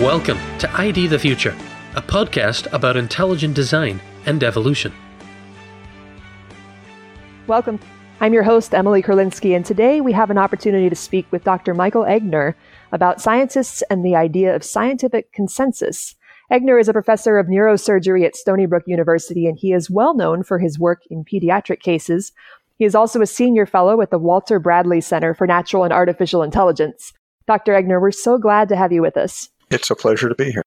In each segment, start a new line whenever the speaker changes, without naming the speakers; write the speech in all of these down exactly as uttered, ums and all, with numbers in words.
Welcome to I D the Future, a podcast about intelligent design and evolution.
Welcome. I'm your host, Emily Kurlinski, and today we have an opportunity to speak with Doctor Michael Eggener about scientists and the idea of scientific consensus. Eggener is a professor of neurosurgery at Stony Brook University, and he is well known for his work in pediatric cases. He is also a senior fellow at the Walter Bradley Center for Natural and Artificial Intelligence. Doctor Eggener, we're so glad to have you with us.
It's a pleasure to be here.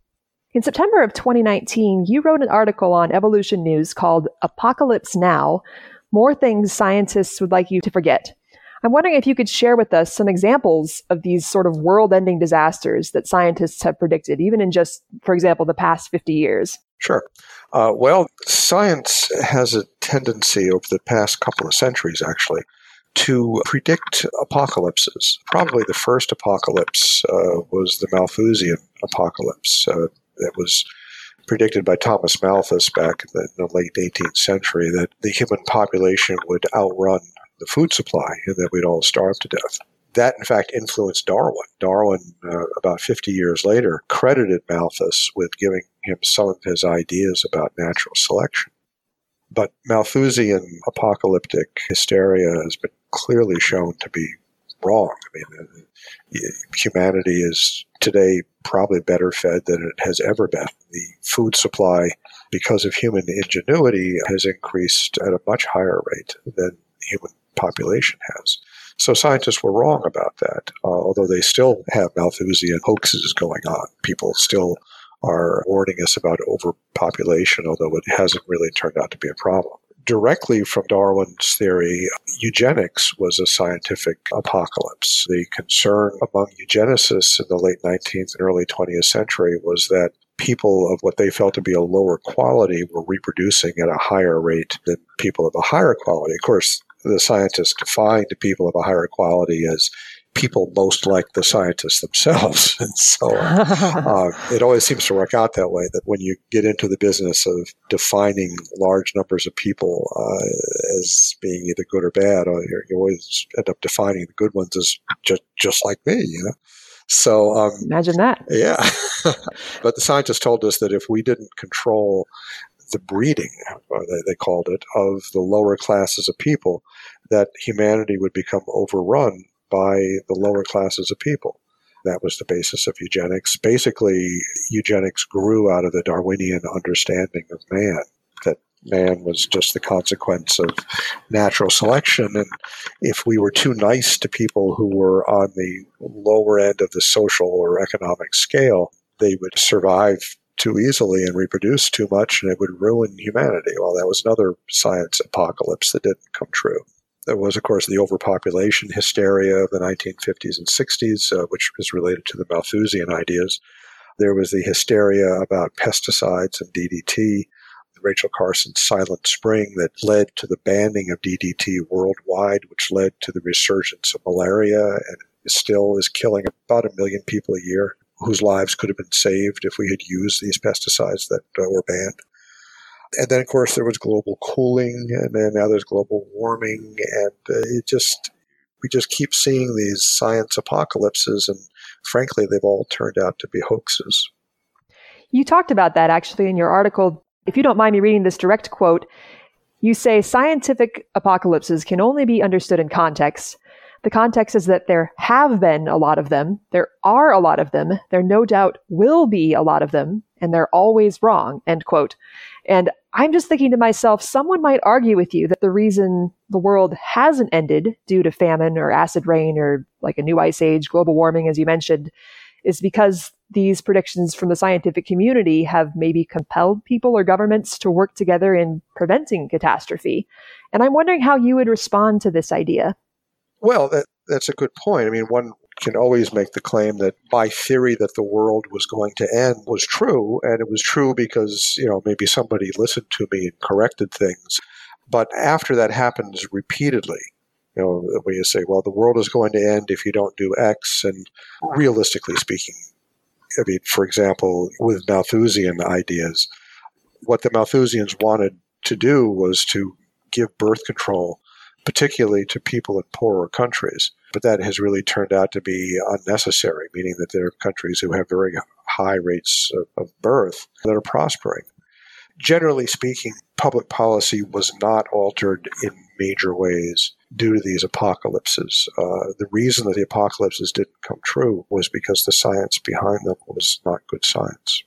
In September of twenty nineteen, you wrote an article on Evolution News called Apocalypse Now, More Things Scientists Would Like You to Forget. I'm wondering if you could share with us some examples of these sort of world-ending disasters that scientists have predicted, even in just, for example, the past fifty years.
Sure. Uh, well, science has a tendency over the past couple of centuries, actually, to predict apocalypses. Probably the first apocalypse uh, was the Malthusian apocalypse. Uh, that was predicted by Thomas Malthus back in the, in the late eighteenth century, that the human population would outrun the food supply and that we'd all starve to death. That, in fact, influenced Darwin. Darwin, uh, about fifty years later, credited Malthus with giving him some of his ideas about natural selection. But Malthusian apocalyptic hysteria has been clearly shown to be wrong. I mean, uh, humanity is today probably better fed than it has ever been. The food supply, because of human ingenuity, has increased at a much higher rate than the human population has. So scientists were wrong about that, uh, although they still have Malthusian hoaxes going on. People still are warning us about overpopulation, although it hasn't really turned out to be a problem. Directly from Darwin's theory, eugenics was a scientific apocalypse. The concern among eugenicists in the late nineteenth and early twentieth century was that people of what they felt to be a lower quality were reproducing at a higher rate than people of a higher quality. Of course, the scientists defined people of a higher quality as people most like the scientists themselves. And so uh, it always seems to work out that way, that when you get into the business of defining large numbers of people uh, as being either good or bad, or you always end up defining the good ones as just, just like me, you know? So um,
imagine that.
Yeah. But the scientists told us that if we didn't control the breeding, or they, they called it, of the lower classes of people, that humanity would become overrun by the lower classes of people. That was the basis of eugenics. Basically, eugenics grew out of the Darwinian understanding of man, that man was just the consequence of natural selection. And if we were too nice to people who were on the lower end of the social or economic scale, they would survive too easily and reproduce too much, and it would ruin humanity. Well, that was another science apocalypse that didn't come true. There was, of course, the overpopulation hysteria of the nineteen fifties and sixties, uh, which was related to the Malthusian ideas. There was the hysteria about pesticides and D D T, Rachel Carson's Silent Spring, that led to the banning of D D T worldwide, which led to the resurgence of malaria, and it still is killing about a million people a year whose lives could have been saved if we had used these pesticides that uh, were banned. And then, of course, there was global cooling, and then now there's global warming, and uh, it just we just keep seeing these science apocalypses, and frankly, they've all turned out to be hoaxes.
You talked about that, actually, in your article. If you don't mind me reading this direct quote, you say, scientific apocalypses can only be understood in context. The context is that there have been a lot of them, there are a lot of them, there no doubt will be a lot of them, and they're always wrong, end quote. And I'm just thinking to myself, someone might argue with you that the reason the world hasn't ended due to famine or acid rain or like a new ice age, global warming, as you mentioned, is because these predictions from the scientific community have maybe compelled people or governments to work together in preventing catastrophe. And I'm wondering how you would respond to this idea.
Well, that, that's a good point. I mean, one can always make the claim that my theory that the world was going to end was true, and it was true because, you know, maybe somebody listened to me and corrected things. But after that happens repeatedly, you know, when you say, well, the world is going to end if you don't do X, and realistically speaking, I mean, for example, with Malthusian ideas, what the Malthusians wanted to do was to give birth control particularly to people in poorer countries. But that has really turned out to be unnecessary, meaning that there are countries who have very high rates of, of birth that are prospering. Generally speaking, public policy was not altered in major ways due to these apocalypses. Uh, the reason that the apocalypses didn't come true was because the science behind them was not good science.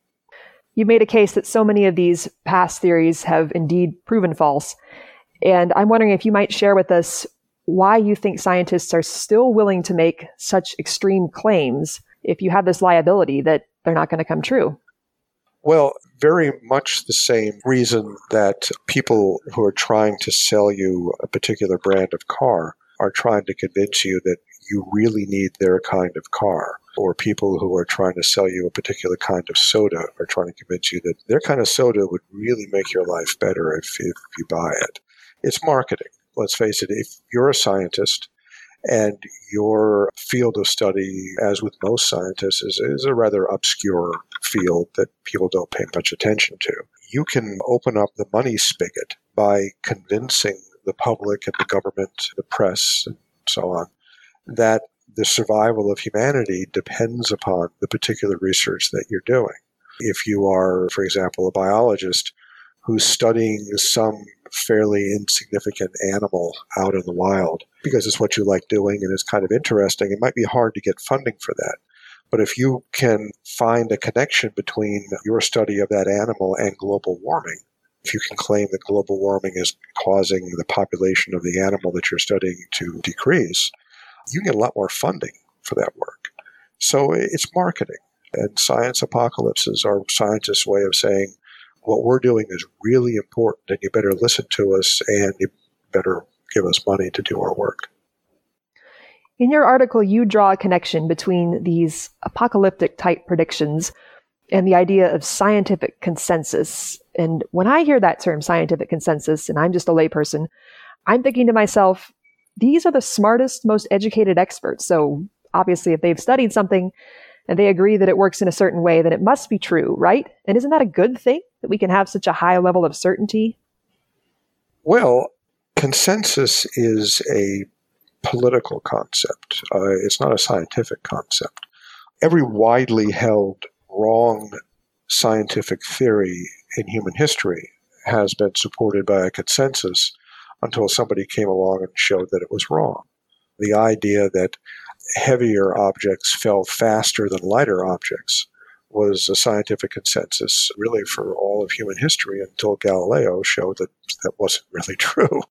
You made a case that so many of these past theories have indeed proven false. And I'm wondering if you might share with us why you think scientists are still willing to make such extreme claims if you have this liability that they're not going to come true.
Well, very much the same reason that people who are trying to sell you a particular brand of car are trying to convince you that you really need their kind of car, or people who are trying to sell you a particular kind of soda are trying to convince you that their kind of soda would really make your life better if, if you buy it. It's marketing. Let's face it, if you're a scientist and your field of study, as with most scientists, is, is a rather obscure field that people don't pay much attention to, you can open up the money spigot by convincing the public and the government, the press, and so on, that the survival of humanity depends upon the particular research that you're doing. If you are, for example, a biologist who's studying some fairly insignificant animal out in the wild because it's what you like doing and it's kind of interesting, it might be hard to get funding for that. But if you can find a connection between your study of that animal and global warming, if you can claim that global warming is causing the population of the animal that you're studying to decrease, you can get a lot more funding for that work. So it's marketing. And science apocalypses are scientists' way of saying, what we're doing is really important, and you better listen to us, and you better give us money to do our work.
In your article, you draw a connection between these apocalyptic-type predictions and the idea of scientific consensus. And when I hear that term, scientific consensus, and I'm just a layperson, I'm thinking to myself, these are the smartest, most educated experts. So obviously, if they've studied something and they agree that it works in a certain way, then it must be true, right? And isn't that a good thing, that we can have such a high level of certainty?
Well, consensus is a political concept. Uh, it's not a scientific concept. Every widely held wrong scientific theory in human history has been supported by a consensus until somebody came along and showed that it was wrong. The idea that heavier objects fell faster than lighter objects was a scientific consensus really for all of human history until Galileo showed that that wasn't really true.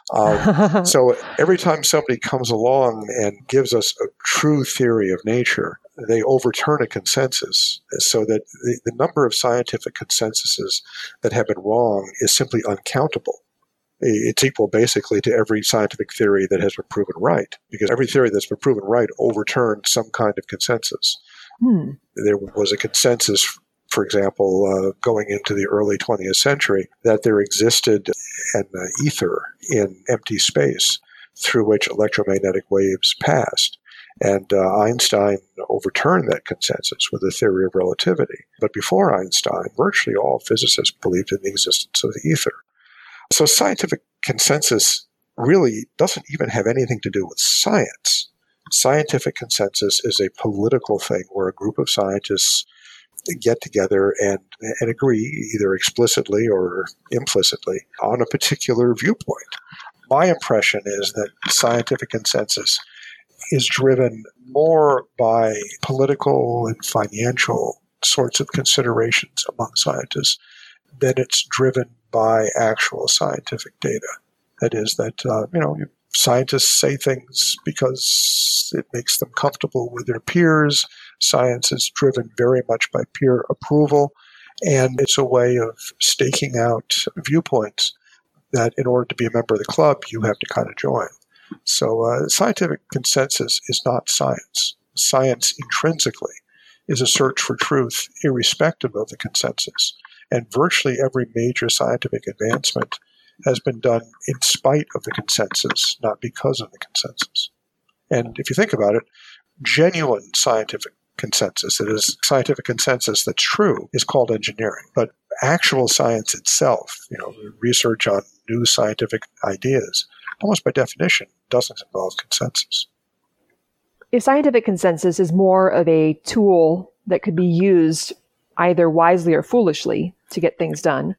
Um, so every time somebody comes along and gives us a true theory of nature, they overturn a consensus so that the, the number of scientific consensuses that have been wrong is simply uncountable. It's equal basically to every scientific theory that has been proven right, because every theory that's been proven right overturned some kind of consensus. Hmm. There was a consensus, for example, uh, going into the early twentieth century, that there existed an uh, ether in empty space through which electromagnetic waves passed. And uh, Einstein overturned that consensus with the theory of relativity. But before Einstein, virtually all physicists believed in the existence of the ether. So scientific consensus really doesn't even have anything to do with science. Scientific consensus is a political thing where a group of scientists get together and, and agree, either explicitly or implicitly, on a particular viewpoint. My impression is that scientific consensus is driven more by political and financial sorts of considerations among scientists than it's driven by actual scientific data. That is, that uh, you know, scientists say things because it makes them comfortable with their peers. Science is driven very much by peer approval, and it's a way of staking out viewpoints that in order to be a member of the club, you have to kind of join. So uh, scientific consensus is not science. Science intrinsically is a search for truth irrespective of the consensus. And virtually every major scientific advancement has been done in spite of the consensus, not because of the consensus. And if you think about it, genuine scientific consensus, that is, scientific consensus that's true, is called engineering. But actual science itself, you know, research on new scientific ideas, almost by definition, doesn't involve consensus.
If scientific consensus is more of a tool that could be used either wisely or foolishly to get things done,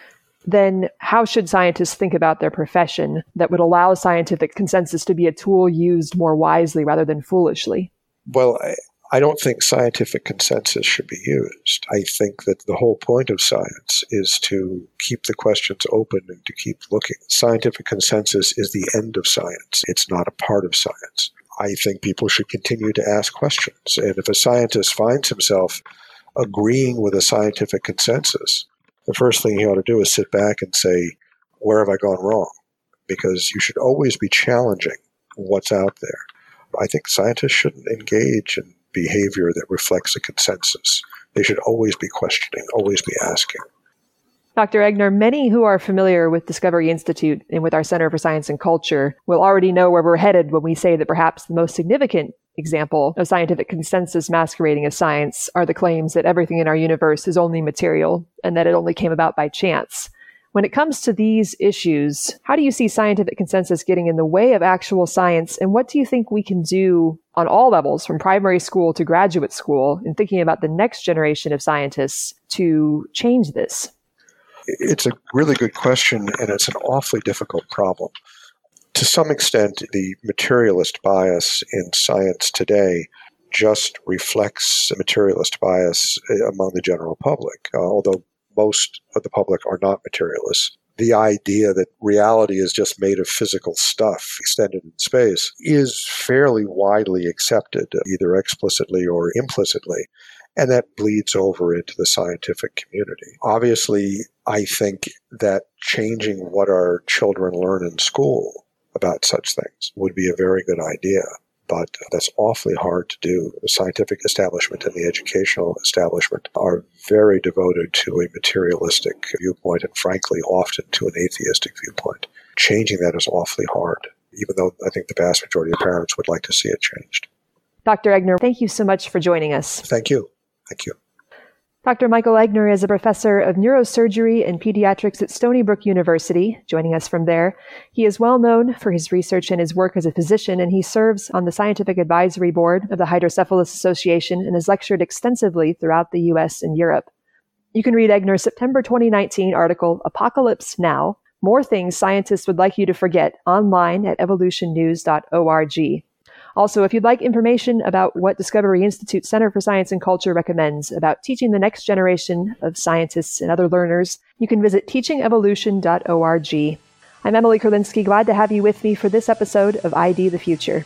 then how should scientists think about their profession that would allow scientific consensus to be a tool used more wisely rather than foolishly?
Well, I, I don't think scientific consensus should be used. I think that the whole point of science is to keep the questions open and to keep looking. Scientific consensus is the end of science. It's not a part of science. I think people should continue to ask questions. And if a scientist finds himself agreeing with a scientific consensus, the first thing he ought to do is sit back and say, where have I gone wrong? Because you should always be challenging what's out there. I think scientists shouldn't engage in behavior that reflects a consensus. They should always be questioning, always be asking.
Doctor Eggener, many who are familiar with Discovery Institute and with our Center for Science and Culture will already know where we're headed when we say that perhaps the most significant example of scientific consensus masquerading as science are the claims that everything in our universe is only material and that it only came about by chance. When it comes to these issues, how do you see scientific consensus getting in the way of actual science, and what do you think we can do on all levels, from primary school to graduate school, in thinking about the next generation of scientists to change this?
It's a really good question, and it's an awfully difficult problem. To some extent, the materialist bias in science today just reflects a materialist bias among the general public, uh, although most of the public are not materialists. The idea that reality is just made of physical stuff extended in space is fairly widely accepted, either explicitly or implicitly, and that bleeds over into the scientific community. Obviously, I think that changing what our children learn in school about such things would be a very good idea, but that's awfully hard to do. The scientific establishment and the educational establishment are very devoted to a materialistic viewpoint and, frankly, often to an atheistic viewpoint. Changing that is awfully hard, even though I think the vast majority of parents would like to see it changed.
Doctor Eggener, thank you so much for joining us.
Thank you. Thank you.
Doctor Michael Eggener is a professor of neurosurgery and pediatrics at Stony Brook University, joining us from there. He is well known for his research and his work as a physician, and he serves on the Scientific Advisory Board of the Hydrocephalus Association and has lectured extensively throughout the U S and Europe. You can read Eggener's September twenty nineteen article, Apocalypse Now, More Things Scientists Would Like You to Forget, online at evolution news dot org. Also, if you'd like information about what Discovery Institute Center for Science and Culture recommends about teaching the next generation of scientists and other learners, you can visit teaching evolution dot org. I'm Emily Kurlinski, glad to have you with me for this episode of I D the Future.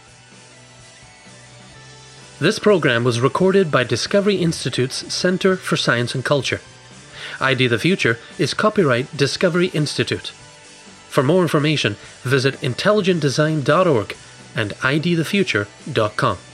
This program was recorded by Discovery Institute's Center for Science and Culture. I D the Future is copyright Discovery Institute. For more information, visit intelligent design dot org and I D the future dot com.